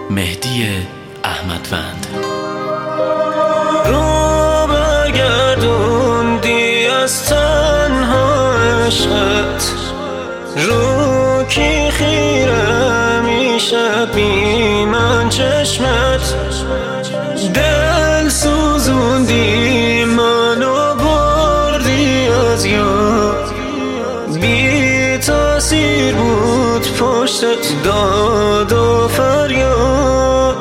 مهدی احمدوند. رو برگردوندی از تنها عشقت، رو کی خیره میشه بی من چشمت، دل سوزوندی منو بردی از یاد، بی تاثیر بود پشتت داد و فریاد.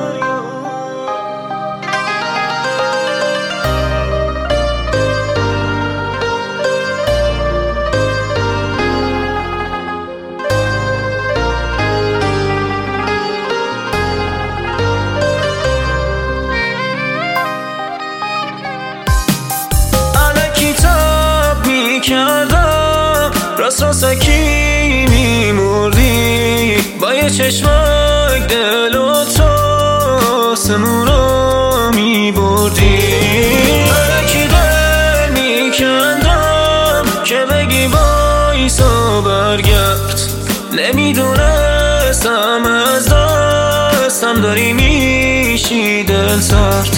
کردم راست راستکی میمردی، با یه چشمک دل و تو آسمون رو میبردی. الکی دل میکندم که بگی بایسا برگرد، نمیدونستم از دستم داری میشی دل سرد.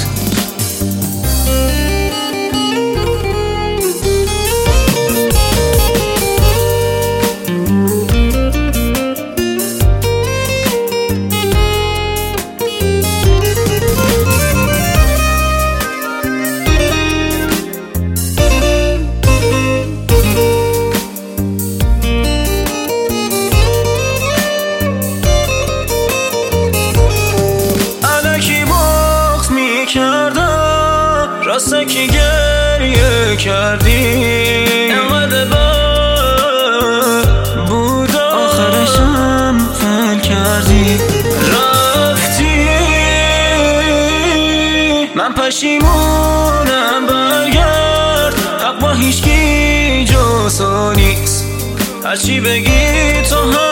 راسته که گریه کردی، انقدر بد بود آخرشم فل کردی. رفتی من پشیمونم، برگرد حق با هیچکی جز تو نیست، هرچی بگی تو هم